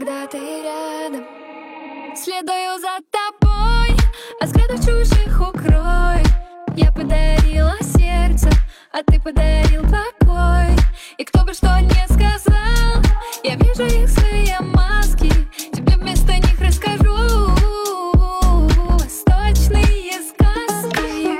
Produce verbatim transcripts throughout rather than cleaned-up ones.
Когда ты рядом, следую за тобой, от взглядов чужих укрой. Я подарила сердце, а ты подарил покой. И кто бы что ни сказал, я вижу их злые маски. Тебе вместо них расскажу восточные сказки.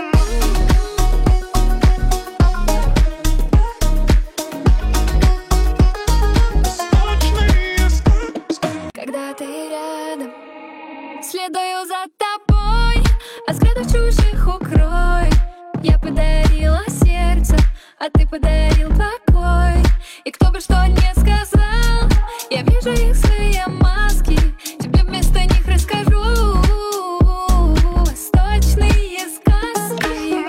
Когда ты рядом, следую за тобой, от взглядов чужих укрой. Я подарила сердце, а ты подарил покой. И кто бы что ни сказал, я вижу их злые маски. Тебе вместо них расскажу восточные сказки.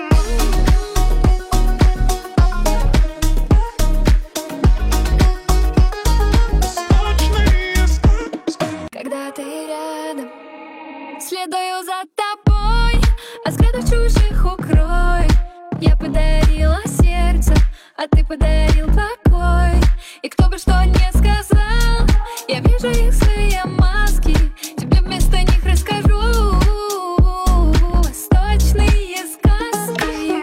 Когда ты рядом, следую за тобой, от взглядов чужих укрой. Я подарила сердце, а ты подарил покой. И кто бы что ни сказал, я вижу их злые маски. Тебе вместо них расскажу восточные сказки.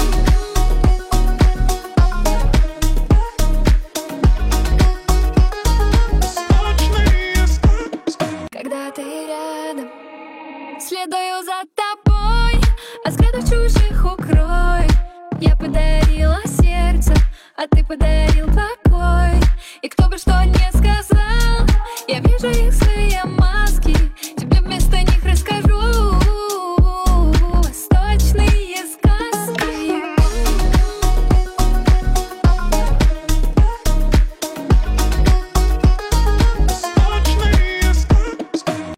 Когда ты рядом, следую за тобой, от взглядов чужих укрой. Я подарила сердце, а ты подарил покой. И кто бы что ни сказал, я вижу их слезы.